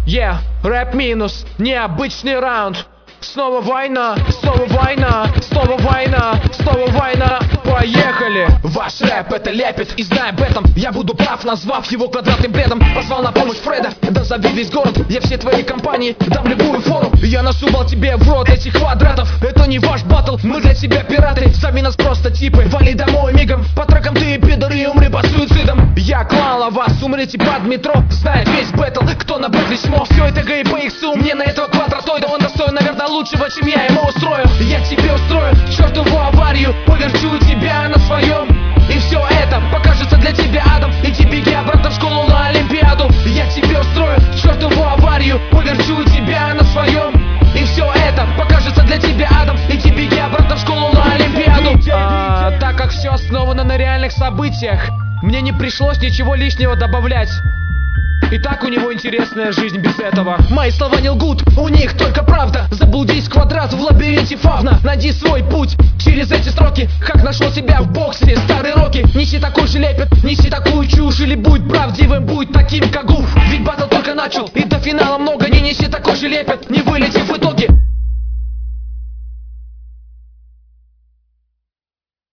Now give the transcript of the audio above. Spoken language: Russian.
Рэп минус, необычный раунд. Снова война, снова война, снова война, снова война. Поехали! Ваш рэп это лепит, и зная об этом, я буду прав, назвав его квадратным бредом. Позвал на помощь Фреда, да зови весь город. Я все твои компании дам любую фору. Я насувал тебе в рот этих квадратов. Это не ваш баттл, мы для тебя пираты. Зови нас просто типы, вали домой мигом. По трекам ты пидор и умри под суицидом. Я клал, а вас умрите под метро. Знает весь бэтл, кто на бэт весьмо. Все это гей по иксу, мне на этого квадратоида. Он достоин, наверное, лучшего, чем я ему устрою. Я тебе устрою чертову аварию, поверчу тебя на своем. И все это покажется для тебя адом. Иди беги обратно в школу на Олимпиаду. Я тебе устрою чертову аварию, поверчу тебя на своем. И все это покажется для тебя адом. Иди беги обратно в школу на Олимпиаду. Так как все основано на реальных событиях, мне не пришлось ничего лишнего добавлять. И так у него интересная жизнь без этого. Мои слова не лгут, у них только правда. Заблудись квадрат в лабиринте фавна. Найди свой путь через эти строки. Как нашел себя в боксере, старый Рокки. Неси такой же лепет, неси такую чушь. Или будь правдивым, будь таким, как Гуф. Ведь батл только начал, и до финала много. Не неси такой же лепет.